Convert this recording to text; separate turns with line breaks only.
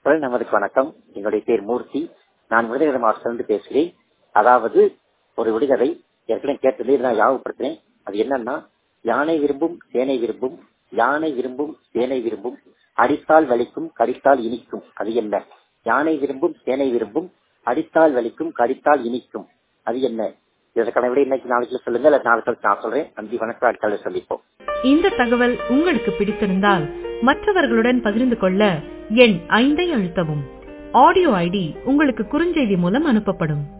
குரல் நமதுக்கு வணக்கம். என்னுடைய பேர் மூர்த்தி. நான் விருதுநகர் மாவட்டத்திலிருந்து பேசுகிறேன். அதாவது ஒரு விடுகதை ஏற்கனவே கேட்டதே நான் ஞாபகப்படுத்துறேன். அது என்னன்னா, யானை விரும்பும் சேனை விரும்பும், யானை விரும்பும் சேனை விரும்பும், அடித்தால் வலிக்கும் கடித்தால் இனிக்கும். அது என்ன? யானை விரும்பும் சேனை விரும்பும், அடித்தால் வலிக்கும் கடித்தால் இனிக்கும். அது என்ன? இதற்கான விட இன்னைக்கு நாளைக்கு சொல்லுங்க, இல்ல நாளைக்கு நான் சொல்றேன். நன்றி, வணக்கம். அடுத்த சந்திப்போம்.
இந்த தகவல் உங்களுக்கு பிடித்திருந்தால் மற்றவர்களுடன் பகிர்ந்து கொள்ள எண் 5 அழுத்தவும். ஆடியோ ஐடி உங்களுக்கு குறுஞ்செய்தி மூலம் அனுப்பப்படும்.